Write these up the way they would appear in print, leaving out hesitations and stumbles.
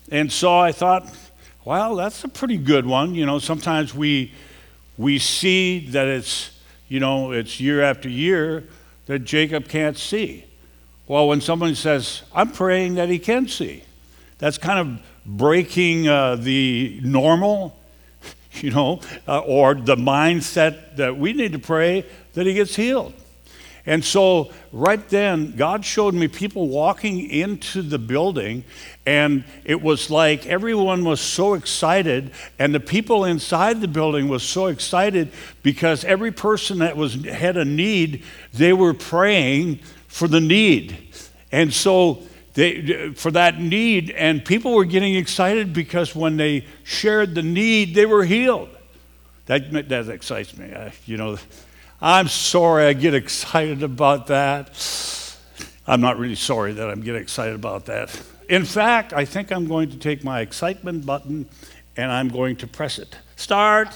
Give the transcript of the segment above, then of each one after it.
And so I thought, well, that's a pretty good one. Sometimes we see that it's year after year that Jacob can't see. Well, when someone says, I'm praying that he can see, that's kind of breaking the normal, or the mindset that we need to pray that he gets healed. And so right then, God showed me people walking into the building, and it was like everyone was so excited, and the people inside the building was so excited because every person that had a need, they were praying for the need. And so for that need, and people were getting excited because when they shared the need, they were healed. That excites me. I'm sorry I get excited about that. I'm not really sorry that I'm getting excited about that. In fact, I think I'm going to take my excitement button and I'm going to press it. Start.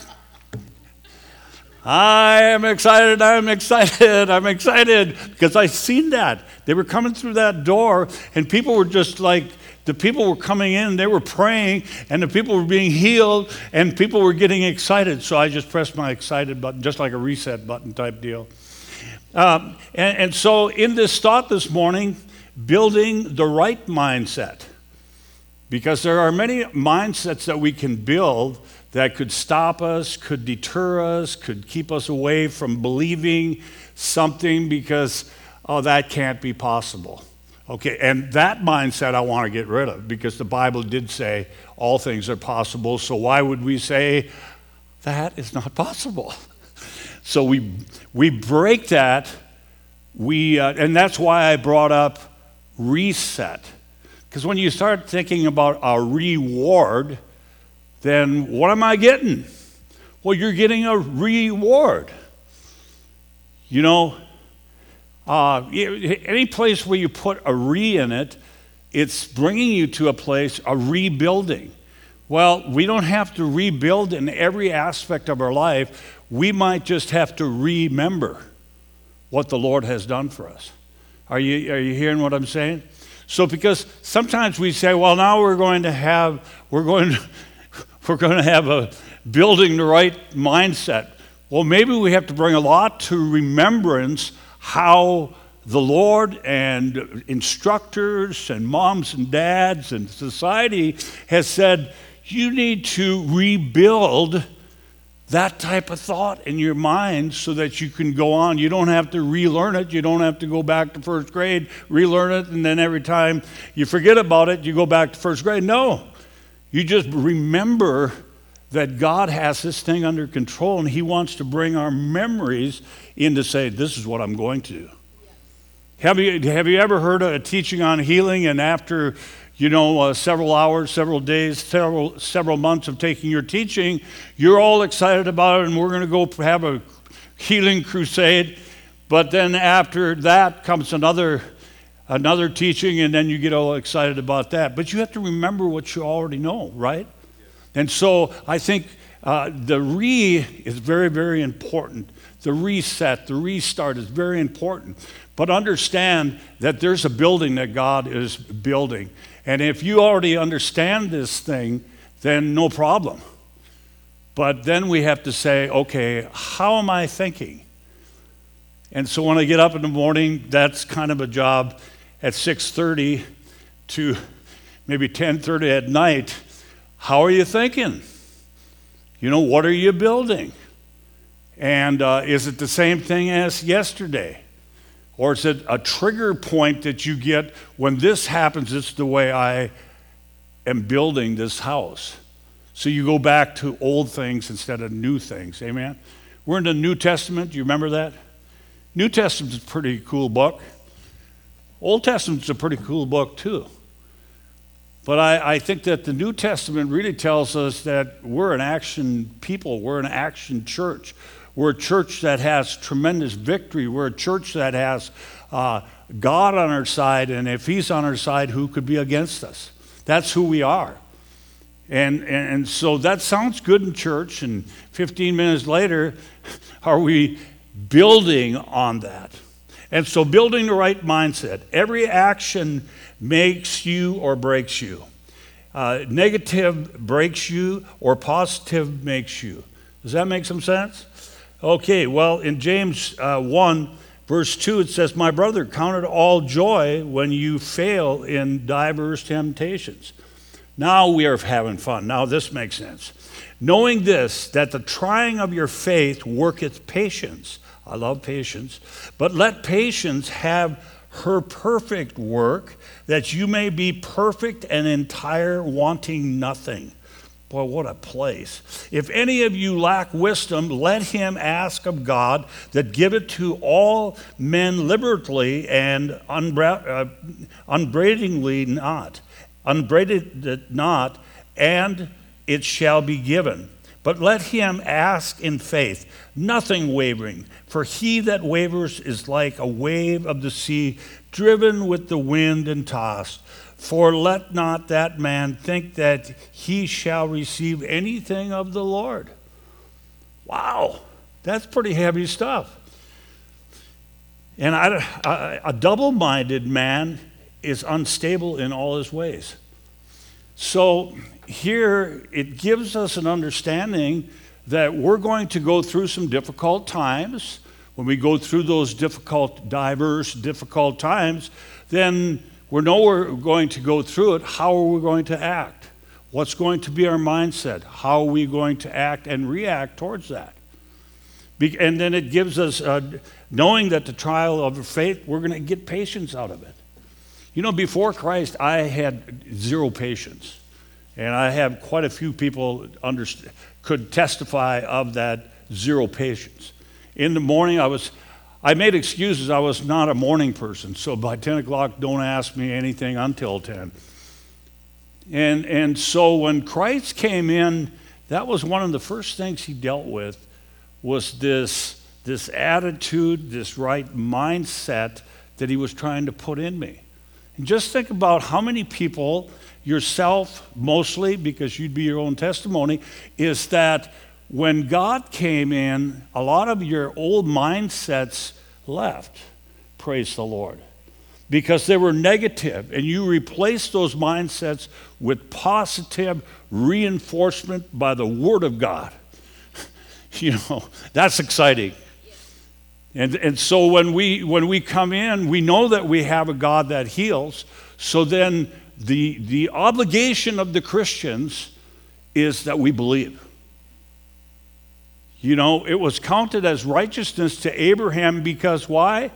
I'm excited because I seen that. They were coming through that door and people were just like, the people were coming in, they were praying, and the people were being healed, and people were getting excited. So I just pressed my excited button, just like a reset button type deal. And so in this thought this morning, building the right mindset. Because there are many mindsets that we can build that could stop us, could deter us, could keep us away from believing something because, that can't be possible. Okay, and that mindset I want to get rid of because the Bible did say all things are possible, so why would we say that is not possible? So we break that, and that's why I brought up reset. Because when you start thinking about a reward, then what am I getting? Well, you're getting a reward. Any place where you put a re in it, it's bringing you to a place, a rebuilding. Well, we don't have to rebuild in every aspect of our life. We might just have to remember what the Lord has done for us. Are you hearing what I'm saying? So because sometimes we say, well, now we're going to have a building the right mindset. Well, maybe we have to bring a lot to remembrance how the Lord and instructors and moms and dads and society has said, you need to rebuild that type of thought in your mind so that you can go on. You don't have to relearn it. You don't have to go back to first grade, relearn it, and then every time you forget about it, you go back to first grade. No, you just remember that God has this thing under control, and he wants to bring our memories in to say, this is what I'm going to do. Have you ever heard a teaching on healing, and after several hours, several days, several months of taking your teaching, you're all excited about it, and we're going to go have a healing crusade, but then after that comes another teaching, and then you get all excited about that. But you have to remember what you already know, right? And so I think the is very, very important. The reset, the restart is very important. But understand that there's a building that God is building. And if you already understand this thing, then no problem. But then we have to say, okay, how am I thinking? And so when I get up in the morning, that's kind of a job at 6:30 to maybe 10:30 at night. How are you thinking? What are you building? And is it the same thing as yesterday? Or is it a trigger point that you get when this happens, it's the way I am building this house? So you go back to old things instead of new things, amen? We're in the New Testament, do you remember that? New Testament's a pretty cool book. Old Testament's a pretty cool book too. But I think that the New Testament really tells us that we're an action people, we're an action church. We're a church that has tremendous victory. We're a church that has God on our side, and if he's on our side, who could be against us? That's who we are. And so that sounds good in church, and 15 minutes later, are we building on that? And so building the right mindset. Every action makes you or breaks you. Negative breaks you or positive makes you. Does that make some sense? Okay, well, in James 1, verse 2, it says, "My brother, count it all joy when you fail in diverse temptations." Now we are having fun. Now this makes sense. "Knowing this, that the trying of your faith worketh patience." I love patience. "But let patience have her perfect work, that you may be perfect and entire, wanting nothing." Boy, what a place. "If any of you lack wisdom, let him ask of God, that giveth to all men liberally and upbraidingly not, and it shall be given. But let him ask in faith, nothing wavering. For he that wavers is like a wave of the sea, driven with the wind and tossed. For let not that man think that he shall receive anything of the Lord." Wow, that's pretty heavy stuff. And a double-minded man is unstable in all his ways. So here it gives us an understanding that we're going to go through some difficult times. When we go through those diverse, difficult times, then we know we're going to go through it. How are we going to act? What's going to be our mindset? How are we going to act and react towards that? And then it gives us, knowing that the trial of faith, we're going to get patience out of it. You know, before Christ, I had zero patience. And I have quite a few people could testify of that zero patience. In the morning, I made excuses. I was not a morning person. So by 10 o'clock, don't ask me anything until 10. And so when Christ came in, that was one of the first things he dealt with, was this attitude, this right mindset that he was trying to put in me. And just think about how many people, yourself mostly, because you'd be your own testimony, is that when God came in, a lot of your old mindsets left. Praise the Lord. Because they were negative, and you replaced those mindsets with positive reinforcement by the Word of God. You know, that's exciting. And so when we come in, we know that we have a God that heals. So then the obligation of the Christians is that we believe. You know, it was counted as righteousness to Abraham because why?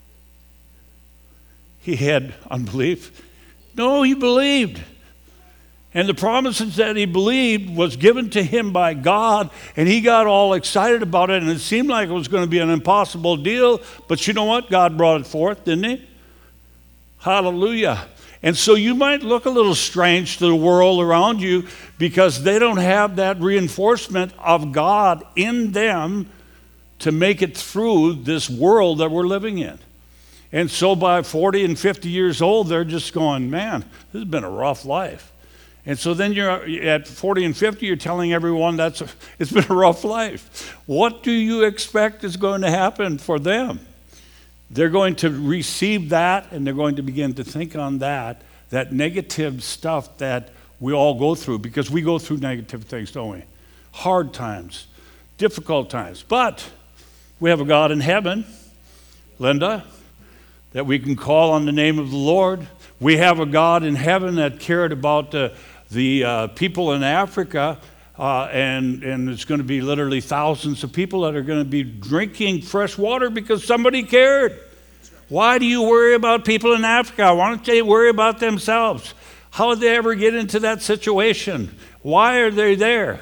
He had unbelief. No, he believed. And the promises that he believed was given to him by God, and he got all excited about it, and it seemed like it was going to be an impossible deal, but you know what? God brought it forth, didn't he? Hallelujah. And so you might look a little strange to the world around you because they don't have that reinforcement of God in them to make it through this world that we're living in. And so by 40 and 50 years old, they're just going, man, this has been a rough life. And so then you're at 40 and 50, you're telling everyone it's been a rough life. What do you expect is going to happen for them? They're going to receive that, and they're going to begin to think on that negative stuff that we all go through, because we go through negative things, don't we? Hard times, difficult times. But we have a God in heaven, Linda, that we can call on the name of the Lord. We have a God in heaven that cared about the people in Africa, and it's going to be literally thousands of people that are going to be drinking fresh water because somebody cared. Why do you worry about people in Africa? Why don't they worry about themselves? How did they ever get into that situation? Why are they there?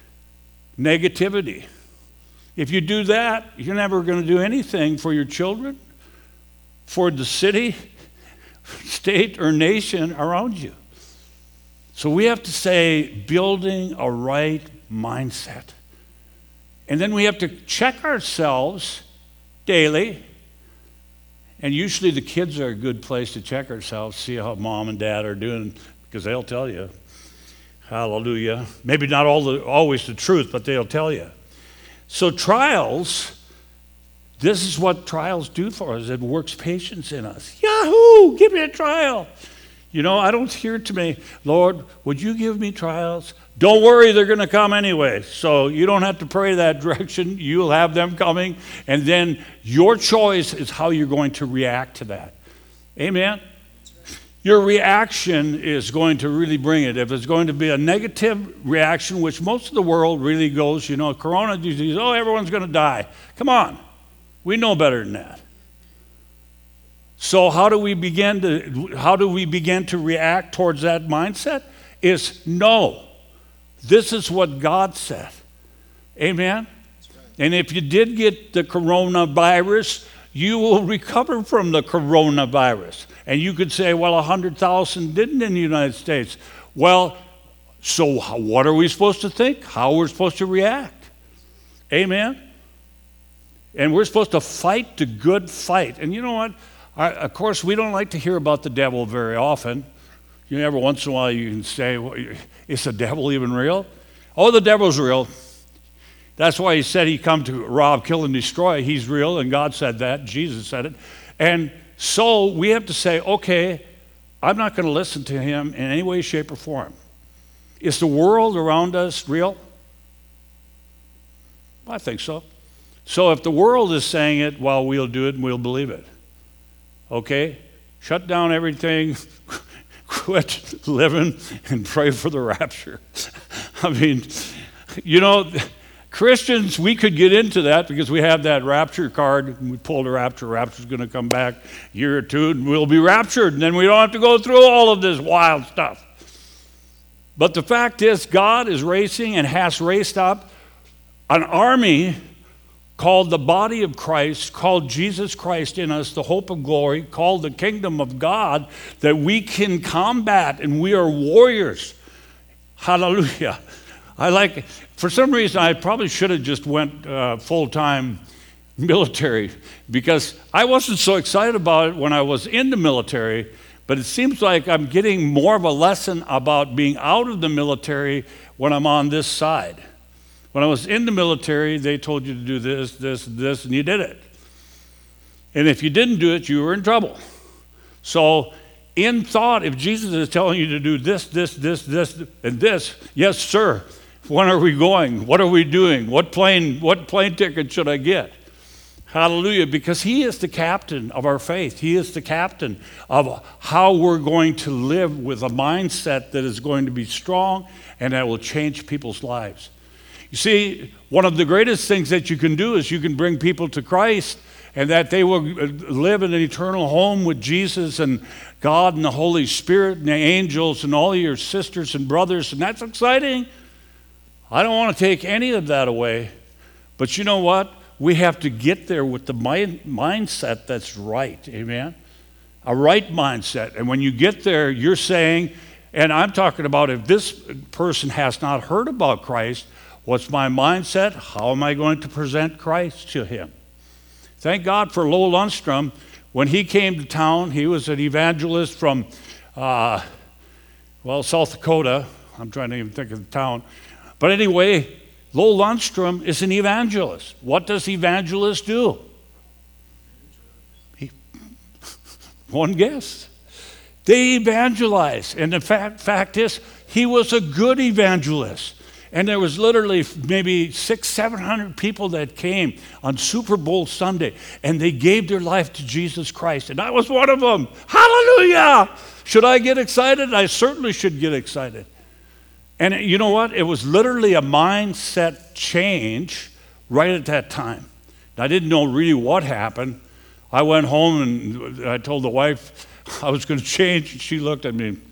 Negativity. If you do that, you're never going to do anything for your children, for the city, state, or nation around you. So we have to say, building a right mindset. And then we have to check ourselves daily. And usually the kids are a good place to check ourselves, see how mom and dad are doing, because they'll tell you. Hallelujah. Maybe not always the truth, but they'll tell you. So trials, this is what trials do for us. It works patience in us. Yahoo! Give me a trial. I don't hear too many, Lord, would you give me trials? Don't worry, they're going to come anyway. So you don't have to pray that direction. You'll have them coming. And then your choice is how you're going to react to that. Amen? Your reaction is going to really bring it. If it's going to be a negative reaction, which most of the world really goes, corona disease, everyone's going to die. Come on. We know better than that. So how do we begin to react towards that mindset? Is no. This is what God said. Amen? And if you did get the coronavirus, you will recover from the coronavirus. And you could say, 100,000 didn't in the United States. Well, so what are we supposed to think? How we're supposed to react? Amen? And we're supposed to fight the good fight. And you know what? Of course, we don't like to hear about the devil very often. Every once in a while you can say, is the devil even real? Oh, the devil's real. That's why he said he come to rob, kill, and destroy. He's real, and God said that. Jesus said it. And so we have to say, okay, I'm not going to listen to him in any way, shape, or form. Is the world around us real? I think so. So if the world is saying it, we'll do it and we'll believe it. Okay? Shut down everything, quit living, and pray for the rapture. I mean, Christians, we could get into that because we have that rapture card. We pull the rapture's going to come back a year or two, and we'll be raptured, and then we don't have to go through all of this wild stuff. But the fact is, God is raising and has raised up an army called the body of Christ, called Jesus Christ in us, the hope of glory, called the kingdom of God, that we can combat, and we are warriors. Hallelujah. For some reason, I probably should have just went full-time military, because I wasn't so excited about it when I was in the military, but it seems like I'm getting more of a lesson about being out of the military when I'm on this side. When I was in the military, they told you to do this, this, this, and you did it. And if you didn't do it, you were in trouble. So in thought, if Jesus is telling you to do this, this, this, this, and this, yes, sir. When are we going? What are we doing? What plane ticket should I get? Hallelujah, because he is the captain of our faith. He is the captain of how we're going to live with a mindset that is going to be strong and that will change people's lives. You see, one of the greatest things that you can do is you can bring people to Christ, and that they will live in an eternal home with Jesus and God and the Holy Spirit and the angels and all your sisters and brothers, and that's exciting. I don't want to take any of that away, but you know what? We have to get there with the mindset that's right, amen? A right mindset. And when you get there, you're saying, and I'm talking about if this person has not heard about Christ, what's my mindset? How am I going to present Christ to him? Thank God for Lowell Lundstrom. When he came to town, he was an evangelist from, South Dakota. I'm trying to even think of the town. But anyway, Lowell Lundstrom is an evangelist. What does evangelist do? One guess. They evangelize. And the fact is, he was a good evangelist. And there was literally maybe 600-700 people that came on Super Bowl Sunday, and they gave their life to Jesus Christ. And I was one of them. Hallelujah! Should I get excited? I certainly should get excited. And you know what? It was literally a mindset change right at that time. I didn't know really what happened. I went home and I told the wife I was going to change, and she looked at me.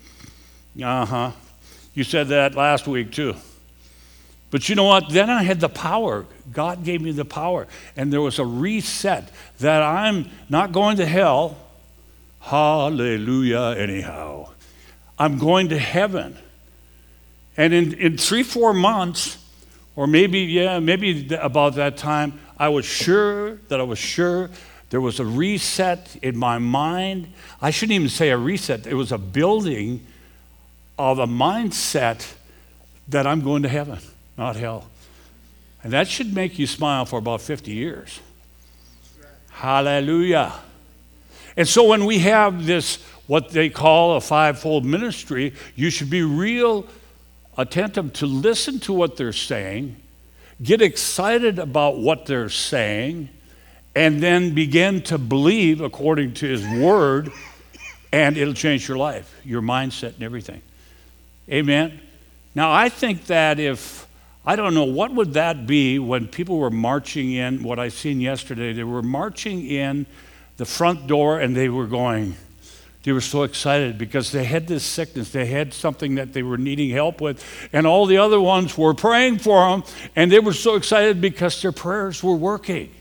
You said that last week too. But you know what? Then I had the power. God gave me the power. And there was a reset that I'm not going to hell. Hallelujah, anyhow. I'm going to heaven. And in 3-4 months, or maybe about that time, I was sure there was a reset in my mind. I shouldn't even say a reset. It was a building of a mindset that I'm going to heaven, not hell. And that should make you smile for about 50 years. Hallelujah. And so when we have this what they call a fivefold ministry, you should be real attentive to listen to what they're saying, get excited about what they're saying, and then begin to believe according to his word, and it'll change your life, your mindset and everything. Amen? Now, I think that I don't know, what would that be when people were marching in, what I seen yesterday, they were marching in the front door and they were so excited because they had this sickness, they had something that they were needing help with, and all the other ones were praying for them, and they were so excited because their prayers were working.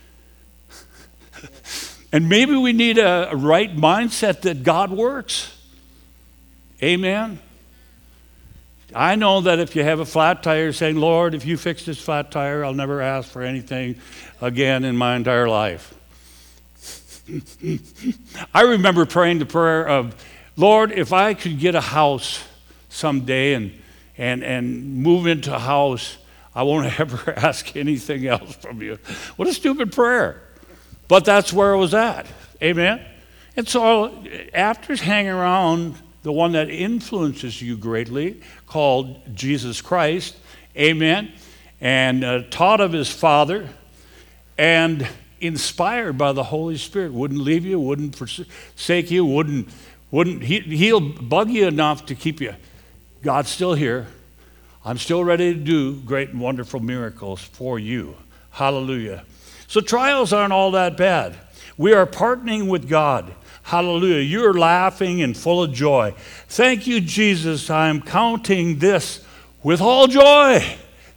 And maybe we need a right mindset that God works. Amen? I know that if you have a flat tire, saying, Lord, if you fix this flat tire, I'll never ask for anything again in my entire life. I remember praying the prayer of, Lord, if I could get a house someday and move into a house, I won't ever ask anything else from you. What a stupid prayer. But that's where it was at. Amen? And so after hanging around the one that influences you greatly, called Jesus Christ, amen, and taught of his Father, and inspired by the Holy Spirit, wouldn't leave you, wouldn't forsake you, he'll bug you enough to keep you. God's still here. I'm still ready to do great and wonderful miracles for you. Hallelujah. So trials aren't all that bad. We are partnering with God. Hallelujah. You're laughing and full of joy. Thank you, Jesus. I'm counting this with all joy.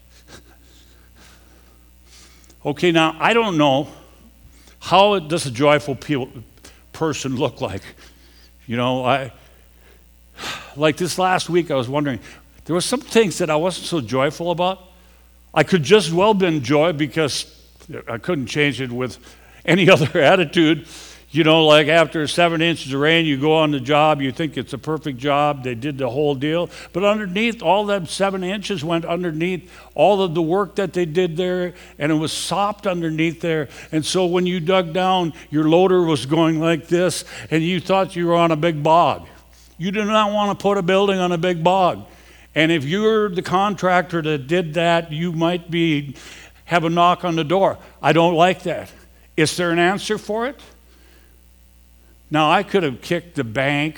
Okay, now, I don't know, how does a joyful person look like? You know, like this last week, I was wondering, there were some things that I wasn't so joyful about. I could just well been joy because I couldn't change it with any other attitude. You know, like after 7 inches of rain, you go on the job, you think it's a perfect job, they did the whole deal. But underneath, all that 7 inches went underneath all of the work that they did there, and it was sopped underneath there. And so when you dug down, your loader was going like this, and you thought you were on a big bog. You do not want to put a building on a big bog. And if you're the contractor that did that, you might have a knock on the door. I don't like that. Is there an answer for it? Now, I could have kicked the bank.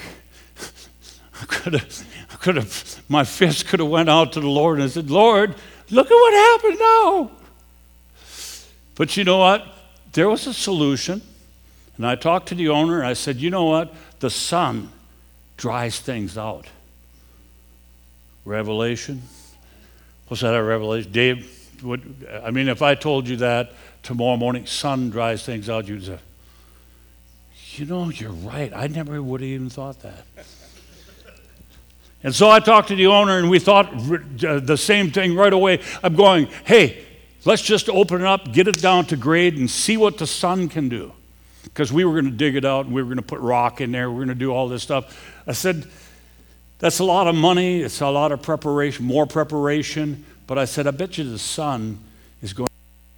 My fist could have went out to the Lord and said, Lord, look at what happened now. But you know what? There was a solution. And I talked to the owner, and I said, you know what? The sun dries things out. Revelation? Was that a revelation? Dave, if I told you that tomorrow morning, sun dries things out, you'd say, you know, you're right. I never would have even thought that. And so I talked to the owner, and we thought the same thing right away. I'm going, hey, let's just open it up, get it down to grade, and see what the sun can do. Because we were going to dig it out, and we were going to put rock in there. We were going to do all this stuff. I said, that's a lot of money. It's a lot of preparation, more preparation. But I said, I bet you the sun is going.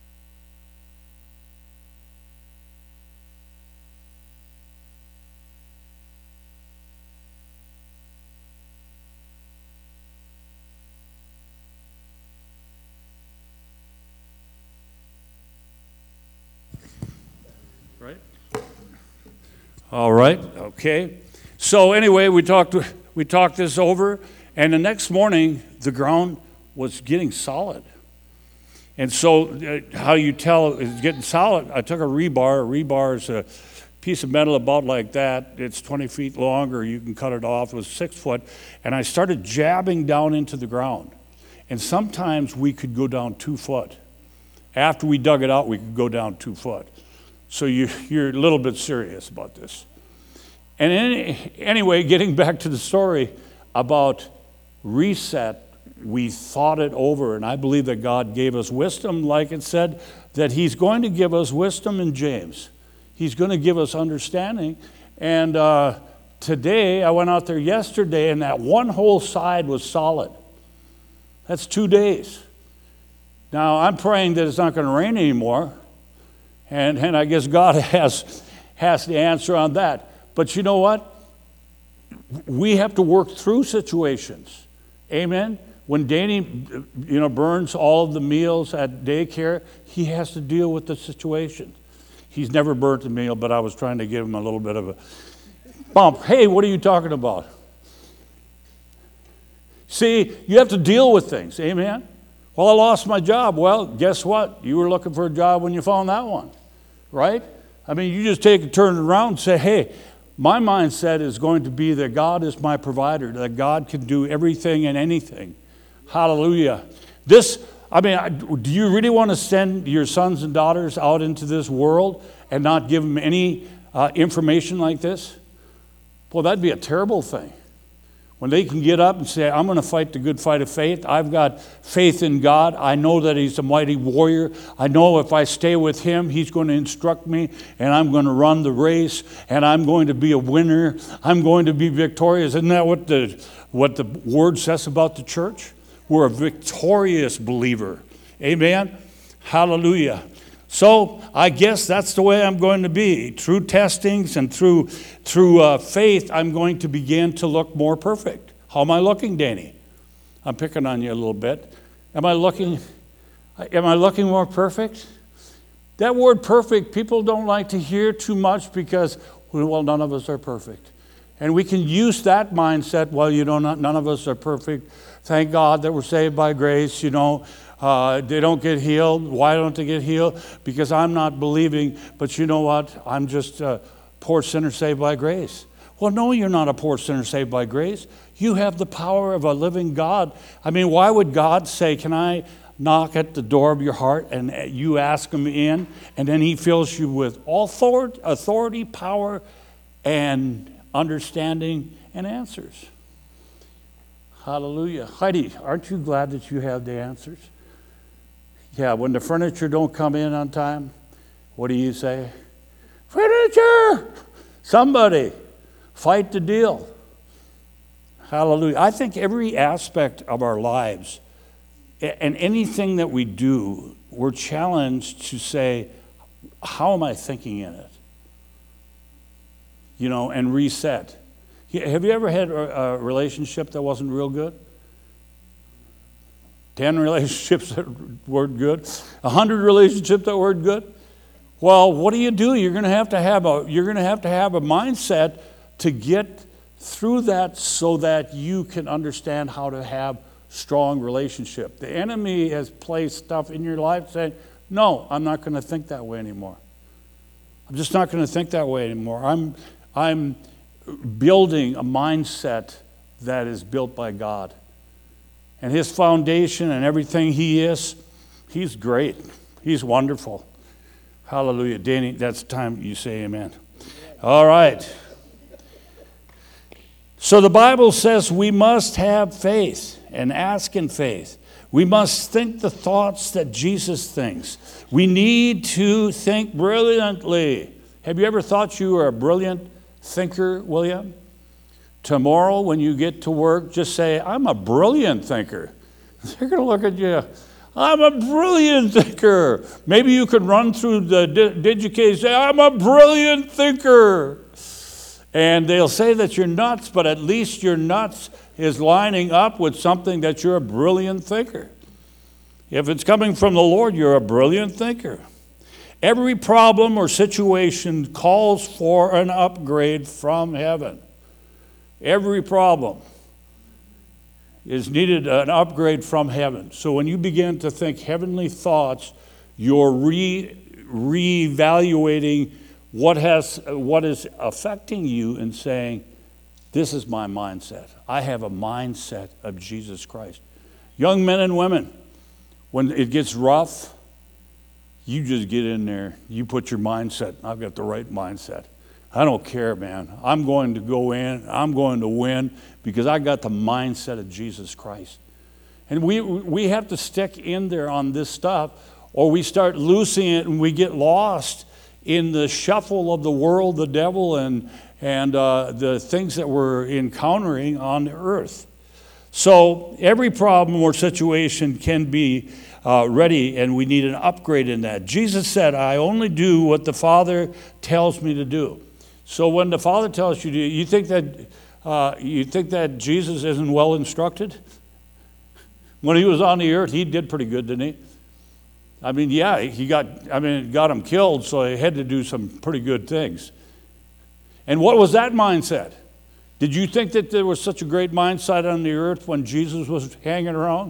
Right? All right. Okay. So anyway, we talked this over, and the next morning the ground was getting solid. And so how you tell it's getting solid, I took a rebar. A rebar is a piece of metal about like that. It's 20 feet long, or you can cut it off. It was 6 foot. And I started jabbing down into the ground. And sometimes we could go down 2 foot. After we dug it out, we could go down 2 foot. So you're a little bit serious about this. And anyway, getting back to the story about reset, we thought it over, and I believe that God gave us wisdom, like it said, that he's going to give us wisdom in James. He's going to give us understanding. And today, I went out there yesterday, and that one whole side was solid. That's 2 days. Now, I'm praying that it's not going to rain anymore, and I guess God has the answer on that. But you know what? we have to work through situations. Amen? When Danny, burns all of the meals at daycare, he has to deal with the situation. He's never burnt a meal, but I was trying to give him a little bit of a bump. Hey, what are you talking about? See, you have to deal with things. Amen? Well, I lost my job. Well, guess what? You were looking for a job when you found that one, right? I mean, you just take a turn around and say, hey, my mindset is going to be that God is my provider, that God can do everything and anything. Hallelujah. Do you really want to send your sons and daughters out into this world and not give them any information like this? Well, that'd be a terrible thing. When they can get up and say, I'm going to fight the good fight of faith. I've got faith in God. I know that He's a mighty warrior. I know if I stay with Him, He's going to instruct me, and I'm going to run the race, and I'm going to be a winner. I'm going to be victorious. Isn't that what the Word says about the church? We're a victorious believer. Amen? Hallelujah. So I guess that's the way I'm going to be. Through testings and through faith, I'm going to begin to look more perfect. How am I looking, Danny? I'm picking on you a little bit. Am I looking more perfect? That word perfect, people don't like to hear too much because, well, none of us are perfect. And we can use that mindset, well, none of us are perfect. Thank God that we're saved by grace, They don't get healed. Why don't they get healed? Because I'm not believing, but you know what? I'm just a poor sinner saved by grace. Well, no, you're not a poor sinner saved by grace. You have the power of a living God. I mean, why would God say, can I knock at the door of your heart and you ask Him in, and then He fills you with all authority, power, and understanding and answers? Hallelujah. Heidi, aren't you glad that you have the answers? Yeah, when the furniture don't come in on time, what do you say? Furniture! Somebody, fight the deal. Hallelujah. I think every aspect of our lives and anything that we do, we're challenged to say, how am I thinking in it? And reset. Have you ever had a relationship that wasn't real good? 10 relationships that weren't good? 100 relationships that weren't good? Well, what do? You're going to have to have a mindset to get through that so that you can understand how to have strong relationship. The enemy has placed stuff in your life saying, no, I'm not going to think that way anymore. I'm just not going to think that way anymore. I'm building a mindset that is built by God. And His foundation and everything He is, He's great. He's wonderful. Hallelujah. Danny, that's the time you say amen. All right. So the Bible says we must have faith and ask in faith. We must think the thoughts that Jesus thinks. We need to think brilliantly. Have you ever thought you were a brilliant thinker, William? Tomorrow when you get to work, just say, I'm a brilliant thinker. They're going to look at you. I'm a brilliant thinker. Maybe you could run through the Digi-K and say, I'm a brilliant thinker. And they'll say that you're nuts, but at least your nuts is lining up with something that you're a brilliant thinker. If it's coming from the Lord, you're a brilliant thinker. Every problem or situation calls for an upgrade from heaven. Every problem is needed an upgrade from heaven. So when you begin to think heavenly thoughts, you're reevaluating what is affecting you and saying, this is my mindset. I have a mindset of Jesus Christ. Young men and women, when it gets rough, you just get in there. You put your mindset. I've got the right mindset. I don't care, man. I'm going to go in. I'm going to win because I got the mindset of Jesus Christ. And we have to stick in there on this stuff, or we start losing it and we get lost in the shuffle of the world, the devil, and the things that we're encountering on the earth. So every problem or situation can be ready, and we need an upgrade in that. Jesus said, I only do what the Father tells me to do. So when the Father tells you to, you think that You think that Jesus isn't well instructed? When he was on the earth, he did pretty good, didn't he? I mean, yeah, it got him killed, so he had to do some pretty good things. And what was that mindset? Did you think that there was such a great mindset on the earth when Jesus was hanging around?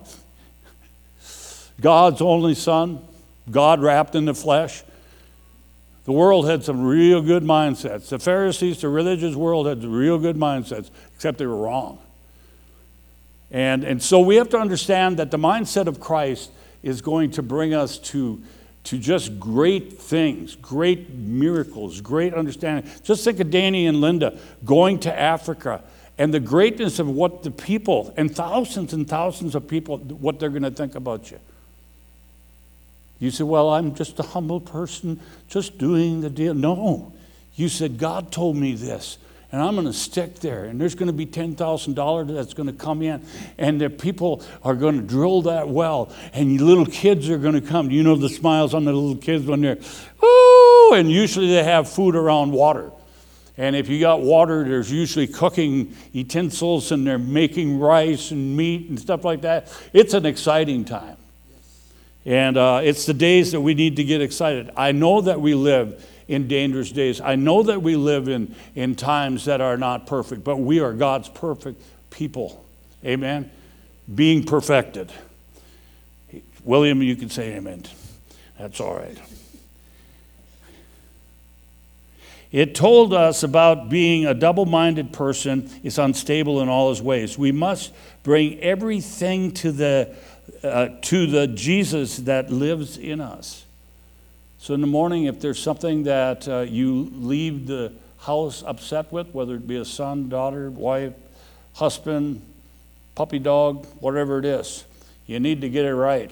God's only Son, God wrapped in the flesh. The world had some real good mindsets. The Pharisees, the religious world, had real good mindsets, except they were wrong. And so we have to understand that the mindset of Christ is going to bring us to just great things, great miracles, great understanding. Just think of Danny and Linda going to Africa and the greatness of what the people, and thousands of people, what they're going to think about you. You say, well, I'm just a humble person, just doing the deal. No. You said, God told me this, and I'm going to stick there, and there's going to be $10,000 that's going to come in, and the people are going to drill that well, and little kids are going to come. You know the smiles on the little kids when they're, ooh, and usually they have food around water. And if you got water, there's usually cooking utensils, and they're making rice and meat and stuff like that. It's an exciting time. And it's the days that we need to get excited. I know that we live in dangerous days. I know that we live in times that are not perfect, but we are God's perfect people. Amen? Being perfected. William, you can say amen. That's all right. It told us about being a double-minded person is unstable in all his ways. We must bring everything to the Jesus that lives in us. So in the morning, if there's something that you leave the house upset with, whether it be a son, daughter, wife, husband, puppy dog, whatever it is, you need to get it right.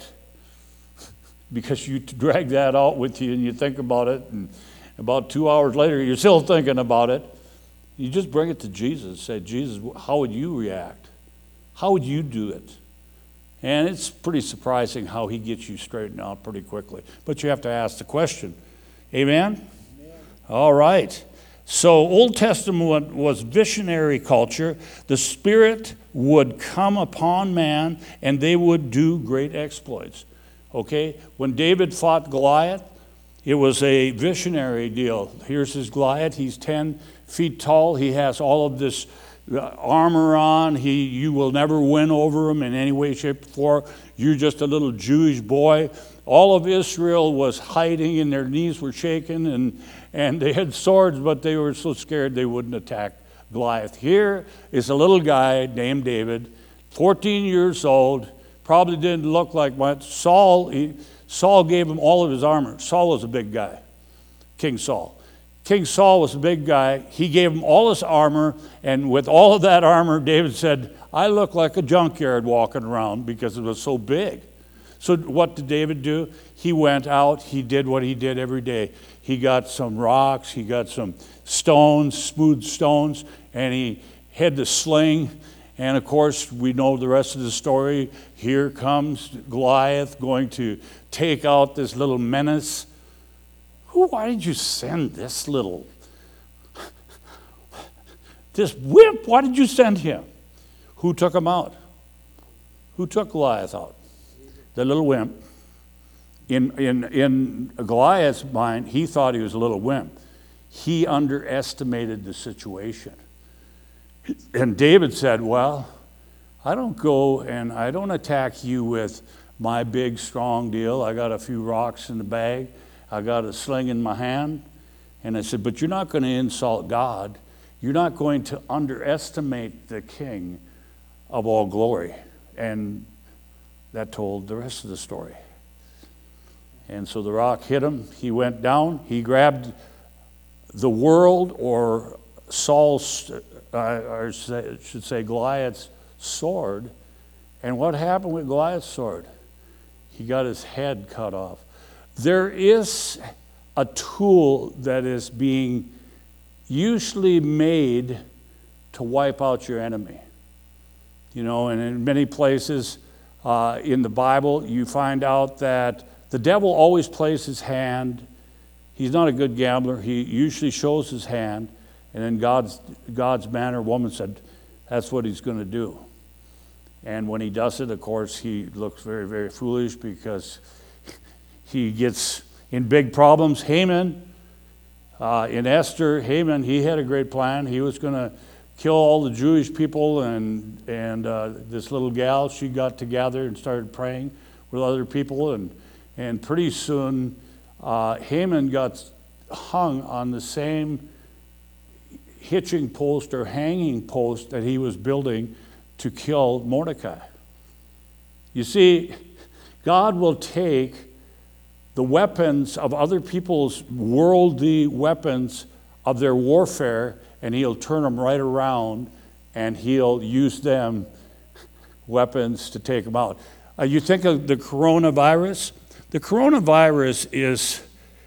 Because you drag that out with you and you think about it, and about 2 hours later, you're still thinking about it. You just bring it to Jesus. Say, Jesus, how would you react? How would you do it? And it's pretty surprising how he gets you straightened out pretty quickly. But you have to ask the question. Amen? Amen. All right. So Old Testament was visionary culture. The Spirit would come upon man, and they would do great exploits. Okay? When David fought Goliath, it was a visionary deal. Here's his Goliath. He's 10 feet tall. He has all of this armor on. You will never win over him in any way, shape, or form. You're just a little Jewish boy. All of Israel was hiding, and their knees were shaking, and they had swords, but they were so scared they wouldn't attack Goliath. Here is a little guy named David, 14 years old, probably didn't look like much. Saul gave him all of his armor. Saul was a big guy, King Saul. King Saul was a big guy. He gave him all his armor, and with all of that armor, David said, I look like a junkyard walking around because it was so big. So what did David do? He went out. He did what he did every day. He got some rocks. He got some stones, smooth stones, and he had the sling. And, of course, we know the rest of the story. Here comes Goliath going to take out this little menace. Why did you send this wimp? Why did you send him? Who took him out? Who took Goliath out? The little wimp. In Goliath's mind, he thought he was a little wimp. He underestimated the situation. And David said, well, I don't go and I don't attack you with my big, strong deal. I got a few rocks in the bag. I got a sling in my hand. And I said, but you're not going to insult God. You're not going to underestimate the King of all glory. And that told the rest of the story. And so the rock hit him. He went down. He grabbed the world, or Saul's, or should say Goliath's sword. And what happened with Goliath's sword? He got his head cut off. There is a tool that is being usually made to wipe out your enemy. You know, and in many places in the Bible, you find out that the devil always plays his hand. He's not a good gambler. He usually shows his hand. And then God's man or woman said, That's what he's going to do. And when he does it, of course, he looks very, very foolish because he gets in big problems. Haman, in Esther, Haman, he had a great plan. He was going to kill all the Jewish people, and this little gal, she got together and started praying with other people, and pretty soon Haman got hung on the same hitching post or hanging post that he was building to kill Mordecai. You see, God will take the weapons of other people's worldly weapons of their warfare, and he'll turn them right around, and he'll use them weapons to take them out. You think of the coronavirus? The coronavirus is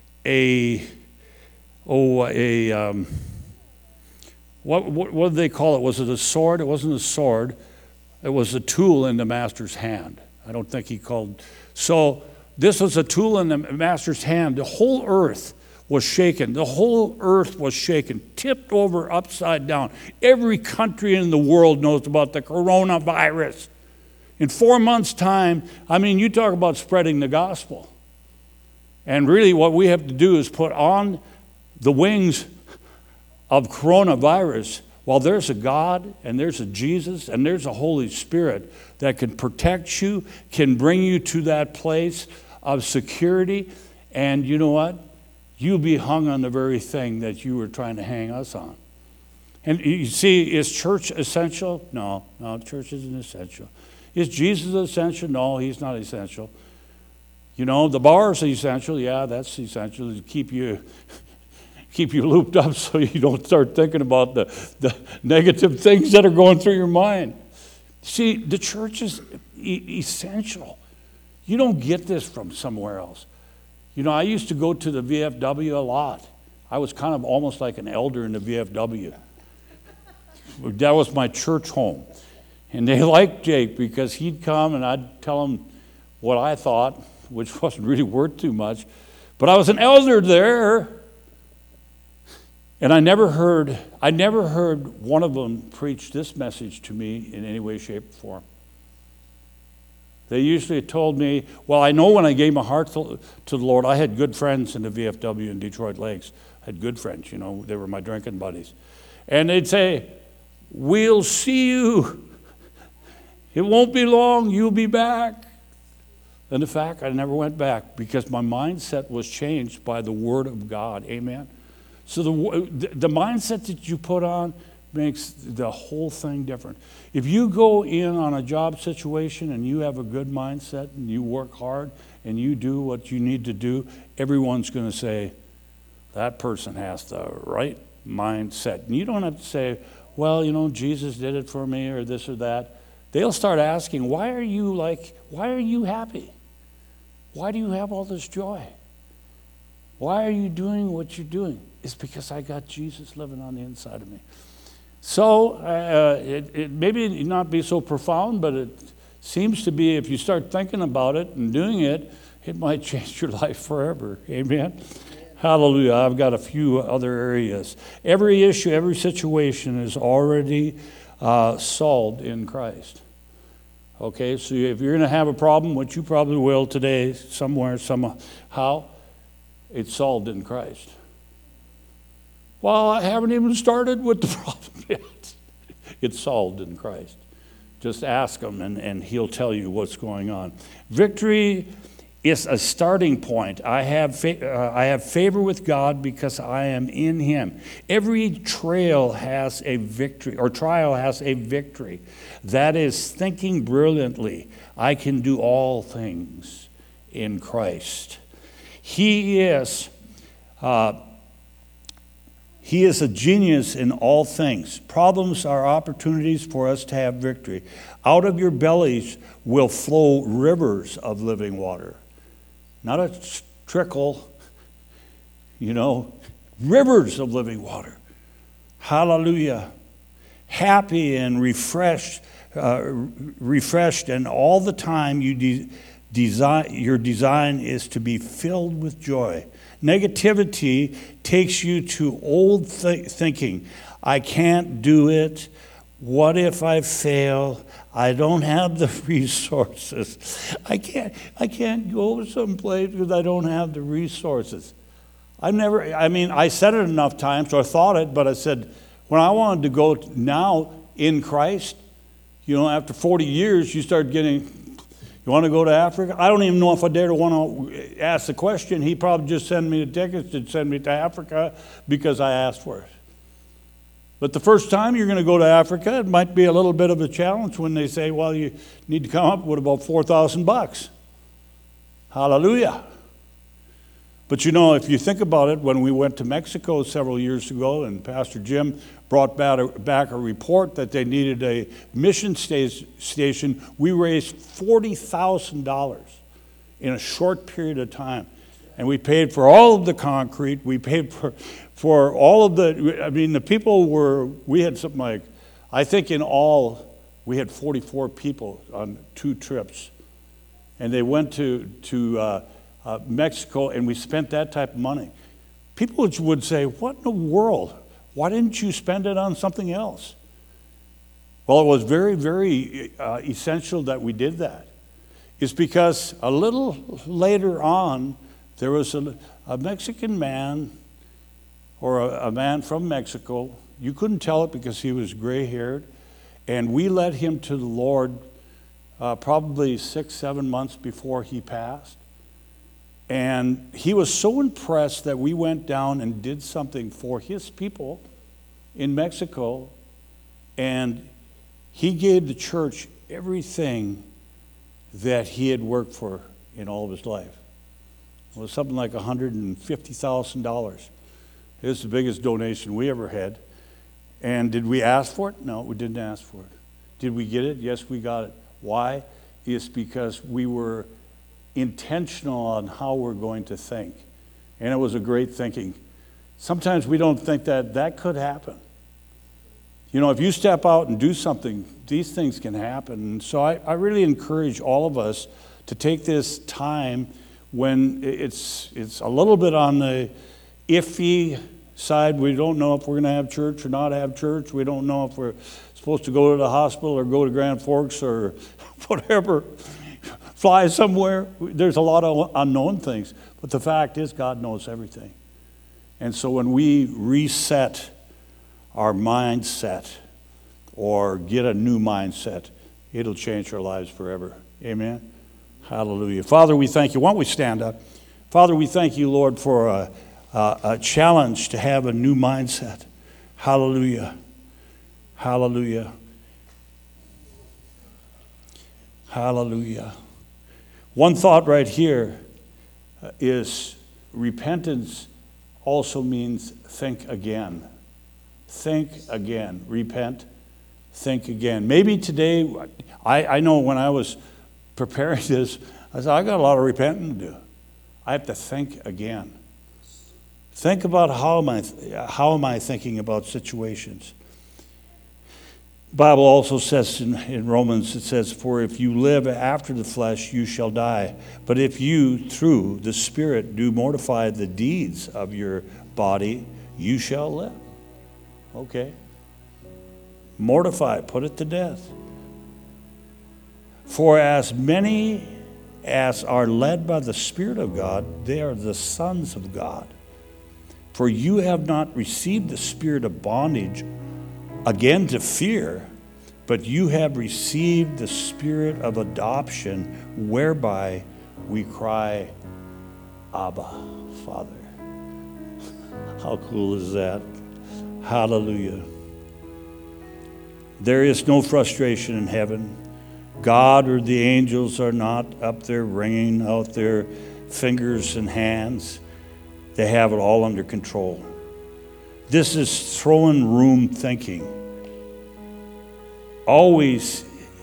what did they call it? Was it a sword? It wasn't a sword. It was a tool in the master's hand. I don't think he called. So this was a tool in the master's hand. The whole earth was shaken. The whole earth was shaken, tipped over upside down. Every country in the world knows about the coronavirus. In 4 months' time, I mean, you talk about spreading the gospel. And really what we have to do is put on the wings of coronavirus. Well, there's a God, and there's a Jesus, and there's a Holy Spirit that can protect you, can bring you to that place of security. And you know what? You'll be hung on the very thing that you were trying to hang us on. And you see, is church essential? No, church isn't essential. Is Jesus essential? No, he's not essential. You know, the bar is essential. Yeah, that's essential to keep you looped up so you don't start thinking about the negative things that are going through your mind. See, the church is essential. You don't get this from somewhere else. You know, I used to go to the VFW a lot. I was kind of almost like an elder in the VFW. That was my church home. And they liked Jake because he'd come and I'd tell him what I thought, which wasn't really worth too much. But I was an elder there. And I never heard one of them preach this message to me in any way, shape, or form. They usually told me, well, I know when I gave my heart to the Lord, I had good friends in the VFW in Detroit Lakes. I had good friends, you know, they were my drinking buddies. And they'd say, we'll see you. It won't be long, you'll be back. And in fact, I never went back because my mindset was changed by the Word of God. Amen. So the mindset that you put on makes the whole thing different. If you go in on a job situation and you have a good mindset and you work hard and you do what you need to do, everyone's going to say, that person has the right mindset. And you don't have to say, well, you know, Jesus did it for me or this or that. They'll start asking, why are you happy? Why do you have all this joy? Why are you doing what you're doing? It's because I got Jesus living on the inside of me. So it maybe not be so profound, but it seems to be, if you start thinking about it and doing it, it might change your life forever. Amen? Hallelujah. I've got a few other areas. Every issue, every situation is already solved in Christ. Okay, so if you're going to have a problem, which you probably will today, somewhere, somehow, it's solved in Christ. Well, I haven't even started with the problem yet. It's solved in Christ. Just ask him and he'll tell you what's going on. Victory is a starting point. I have favor with God because I am in him. Every trial has a victory. That is thinking brilliantly. I can do all things in Christ. He is a genius in all things. Problems are opportunities for us to have victory. Out of your bellies will flow rivers of living water. Not a trickle, rivers of living water. Hallelujah. Happy and refreshed, and all the time your design is to be filled with joy. Negativity takes you to old thinking. I can't do it, What if I fail? I don't have the resources. I can't go someplace because I don't have the resources. I said it enough times, or thought it, but I said, when I wanted to go now in Christ, after 40 years, you start getting, you want to go to Africa? I don't even know if I dare to want to ask the question. He probably just sent me the tickets to send me to Africa because I asked for it. But the first time you're going to go to Africa, it might be a little bit of a challenge when they say, well, you need to come up with about $4,000. Hallelujah. But if you think about it, when we went to Mexico several years ago, and Pastor Jim brought back a report that they needed a mission station, we raised $40,000 in a short period of time. And we paid for all of the concrete. We paid for all of the people we had something like, I think in all, we had 44 people on 2 trips. And they went to Mexico, and we spent that type of money. People would say, what in the world? Why didn't you spend it on something else? Well, it was very, very essential that we did that. It's because a little later on, there was a Mexican man, or a man from Mexico. You couldn't tell it because he was gray-haired. And we led him to the Lord probably 6-7 months before he passed. And he was so impressed that we went down and did something for his people in Mexico. And he gave the church everything that he had worked for in all of his life. It was something like $150,000. It was the biggest donation we ever had. And did we ask for it? No, we didn't ask for it. Did we get it? Yes, we got it. Why? It's because we were intentional on how we're going to think. And it was a great thinking. Sometimes we don't think that could happen. If you step out and do something, these things can happen. And so I really encourage all of us to take this time when it's a little bit on the iffy side. We don't know if we're going to have church or not have church. We don't know if we're supposed to go to the hospital or go to Grand Forks or whatever, fly somewhere. There's a lot of unknown things. But the fact is, God knows everything. And so when we reset our mindset or get a new mindset, it'll change our lives forever. Amen. Hallelujah. Father, we thank you. Why don't we stand up? Father, we thank you, Lord, for a challenge to have a new mindset. Hallelujah. Hallelujah. Hallelujah. One thought right here is repentance also means think again. Think again. Repent. Think again. Maybe today, I know when I was preparing this, I said, I got a lot of repenting to do. I have to think again. Think about how am I thinking about situations. The Bible also says in Romans, it says, for if you live after the flesh, you shall die. But if you, through the Spirit, do mortify the deeds of your body, you shall live. Okay. Mortify, put it to death. For as many as are led by the Spirit of God, they are the sons of God. For you have not received the spirit of bondage again to fear, but you have received the spirit of adoption, whereby we cry, Abba, Father. How cool is that? Hallelujah. There is no frustration in heaven. God or the angels are not up there wringing out their fingers and hands. They have it all under control. This is throne room thinking. Always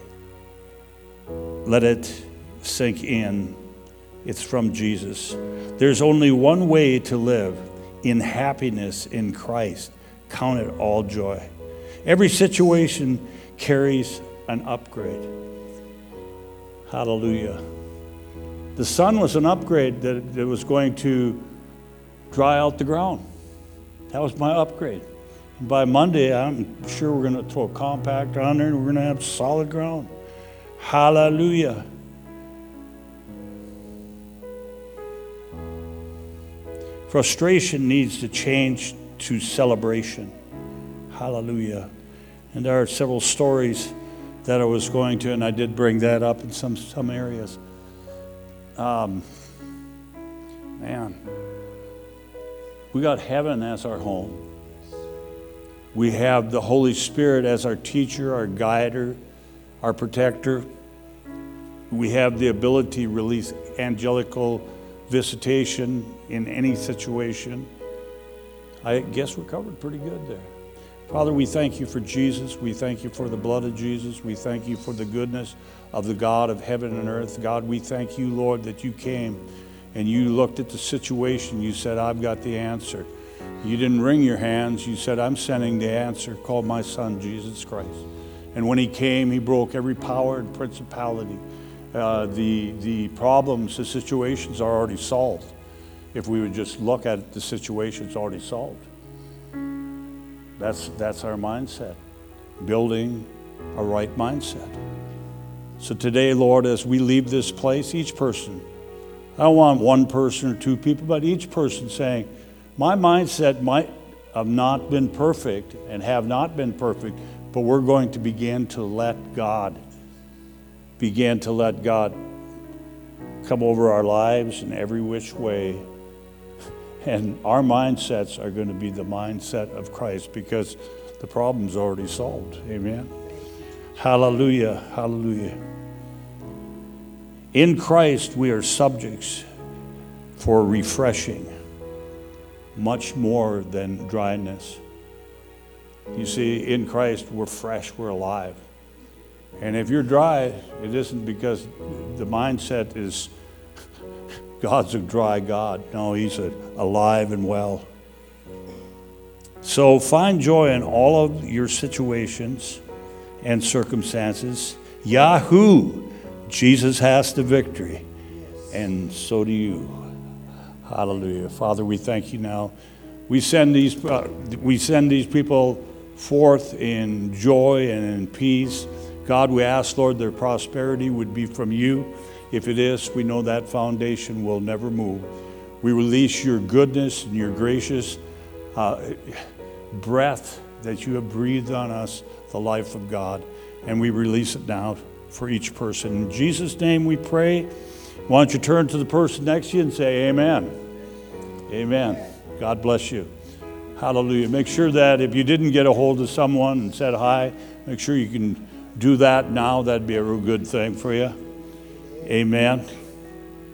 let it sink in. It's from Jesus. There's only one way to live in happiness in Christ. Count it all joy. Every situation carries an upgrade. Hallelujah. The sun was an upgrade that was going to dry out the ground. That was my upgrade. By Monday, I'm sure we're going to throw a compact on there and we're going to have solid ground. Hallelujah. Frustration needs to change to celebration. Hallelujah. And there are several stories that I was going to, and I did bring that up in some areas. We got heaven as our home. We have the Holy Spirit as our teacher, our guider, our protector. We have the ability to release angelical visitation in any situation. I guess we're covered pretty good there. Father, we thank you for Jesus. We thank you for the blood of Jesus. We thank you for the goodness of the God of heaven and earth. God, we thank you, Lord, that you came and you looked at the situation. You said, I've got the answer. You didn't wring your hands. You said, I'm sending the answer, called my son, Jesus Christ. And when he came, he broke every power and principality. The problems, the situations are already solved. If we would just look at it, the situation's already solved. That's our mindset, building a right mindset. So today, Lord, as we leave this place, each person, I don't want one person or two people, but each person saying, my mindset might have not been perfect and have not been perfect, but we're going to begin to let God come over our lives in every which way. And our mindsets are going to be the mindset of Christ because the problem's already solved. Amen. Hallelujah. Hallelujah. In Christ, we are subjects for refreshing, much more than dryness. You see, in Christ, we're fresh, we're alive. And if you're dry, it isn't because the mindset is God's a dry God. No, he's alive and well. So find joy in all of your situations and circumstances. Yahoo! Jesus has the victory, and so do you. Hallelujah. Father, we thank you now. We send these people forth in joy and in peace. God, we ask, Lord, their prosperity would be from you. If it is, we know that foundation will never move. We release your goodness and your gracious breath that you have breathed on us, the life of God, and we release it now for each person. In Jesus' name we pray. Why don't you turn to the person next to you and say amen. Amen. God bless you. Hallelujah. Make sure that if you didn't get a hold of someone and said hi, make sure you can do that now. That'd be a real good thing for you. Amen.